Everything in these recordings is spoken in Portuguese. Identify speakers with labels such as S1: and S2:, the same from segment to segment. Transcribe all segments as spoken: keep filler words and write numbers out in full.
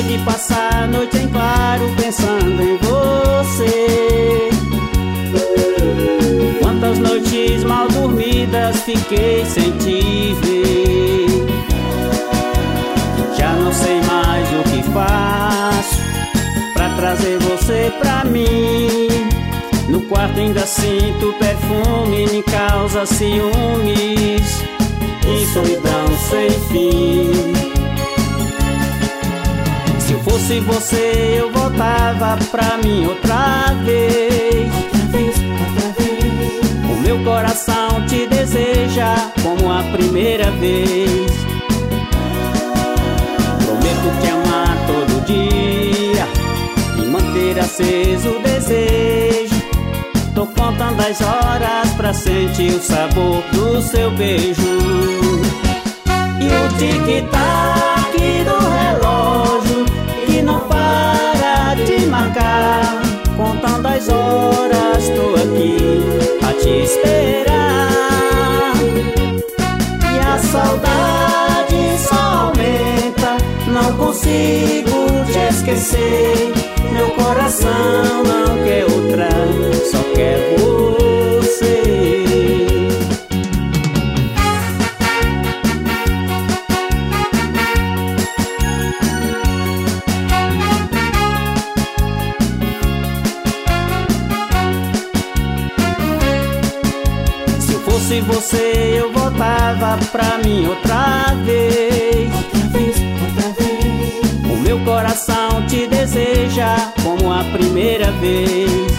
S1: de passar a noite em claro pensando em você. Quantas noites mal dormidas fiquei sem te ver. Já não sei mais o que faço pra trazer você pra mim. No quarto ainda sinto perfume, me causa ciúmes e solidão sem fim. Se eu fosse você eu voltava pra mim outra vez.
S2: Outra vez, outra vez.
S1: O meu coração te deseja como a primeira vez. Prometo te amar todo dia e manter aceso o desejo. Tô contando as horas pra sentir o sabor do seu beijo. E o tic-tac do relógio que não para de marcar. Contando as horas, tô aqui a te esperar. E a saudade só aumenta, não consigo te esquecer. Meu coração não quer outra, só quer você. Se eu fosse você eu voltava pra mim outra vez.
S2: Outra vez, outra vez.
S1: O meu coração te deseja como a primeira vez.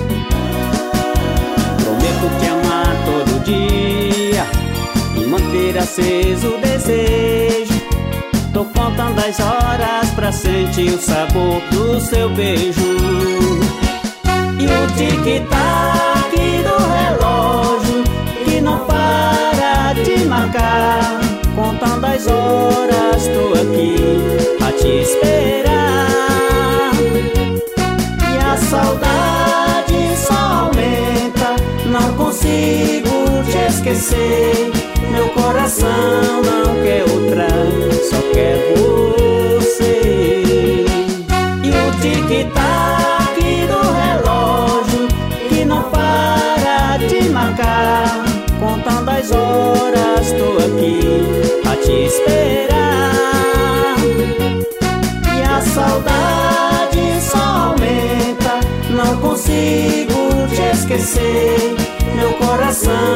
S1: Prometo te amar todo dia e manter aceso o desejo. Tô contando as horas pra sentir o sabor do seu beijo. E o tic-tac do relógio que não para de marcar. Contando as horas, tô aqui a te esperar. E a saudade só aumenta, não consigo te esquecer. Meu coração não quer outra, só quer você. E o tic-tac do relógio que não para de marcar. Contando as horas, tô aqui a te esperar. E a saudade só aumenta, não consigo te esquecer. Meu coração